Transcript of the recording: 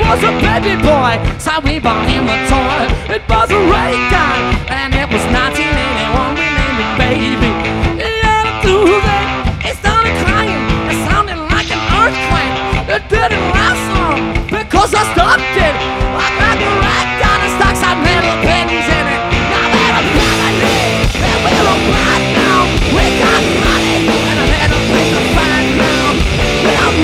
was a baby boy, so we bought him a toy. It was a ray gun, and it was 1981. We named it Baby. He had a toothache, he started crying. It sounded like an earthquake. It didn't